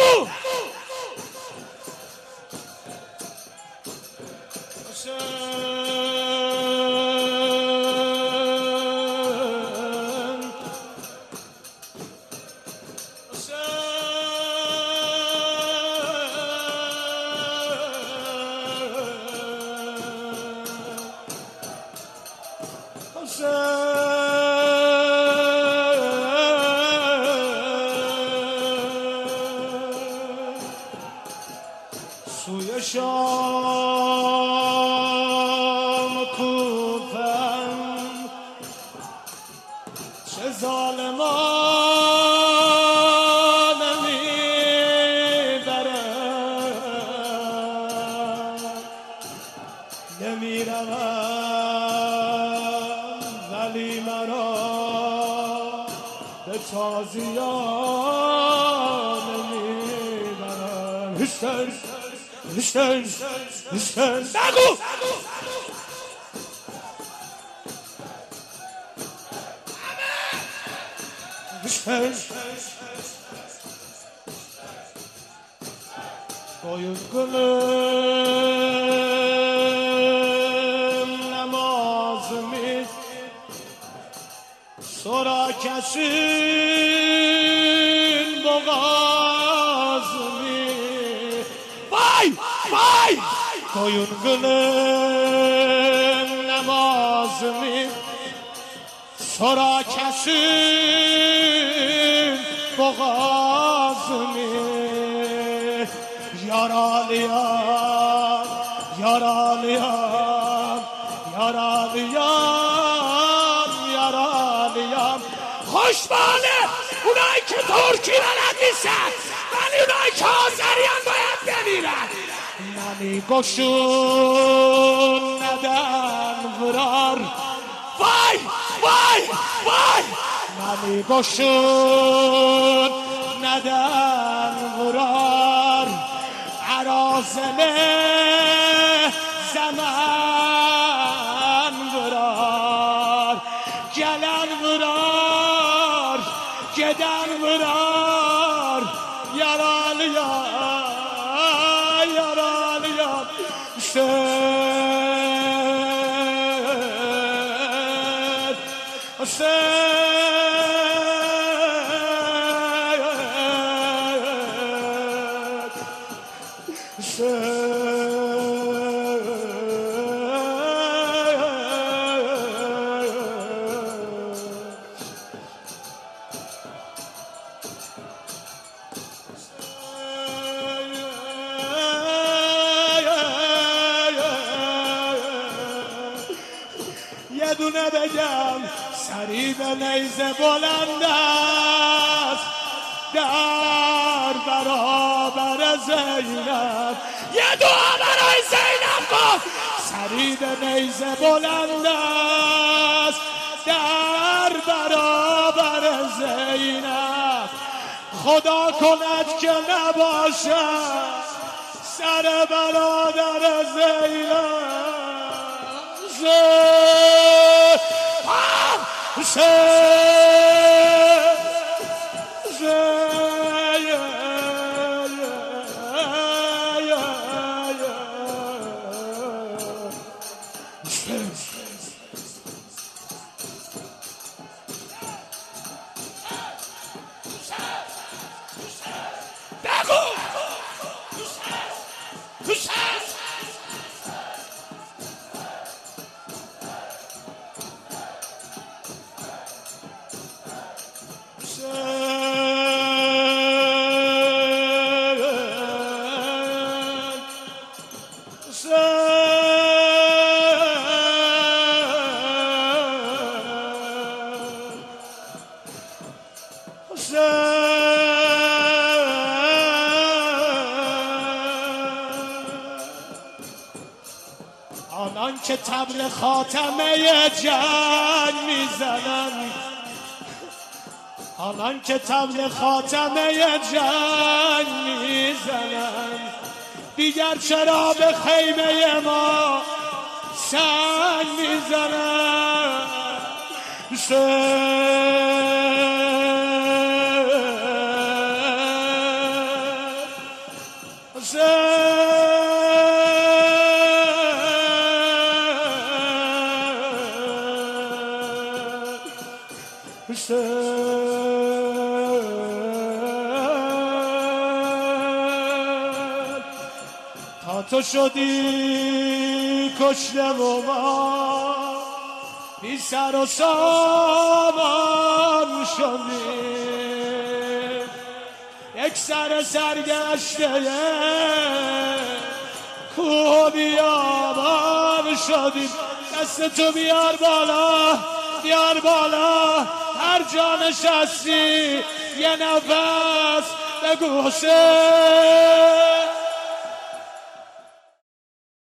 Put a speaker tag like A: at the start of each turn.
A: بگو
B: سوی شام کوفم چه ظالمان میبرن نمیروم ولی مرا به تازیان نمیبرن هشتن
A: بگو
B: باید گلم نماز می سرا کشین بغاز می
A: وای
B: باید گلم نماز می سرا کشین بغاز می یارالیم
A: خوشباله اونایی که ترکی بلد نیستن ولی اونایی که آذریان باید بمیرن
B: منی گشون ندن ورار
A: وای
B: منی گشون ندن ورار عرازل زمن ورار گلن ورار گدن ورار یارالیا یه دونه بگم سریب نیزه بلند است در برابر زینب
A: یه دعا برای زینب کن
B: سریب نیزه بلند است در برابر زینب خدا کند که نباشد سر برادر آنان که طبل خاتمه جنگ میزنن آنان که طبل خاتمه جنگ میزنن دیگر چرا به خیمه ما سنگ میزنن تو شدی کشته و ما بی سر و سامان شدیم، یک سر سرگشته کوه و بیابان شدیم. دست تو بیار بالا، بیار بالا، هر جا نشستی یه نفس بگو حسین.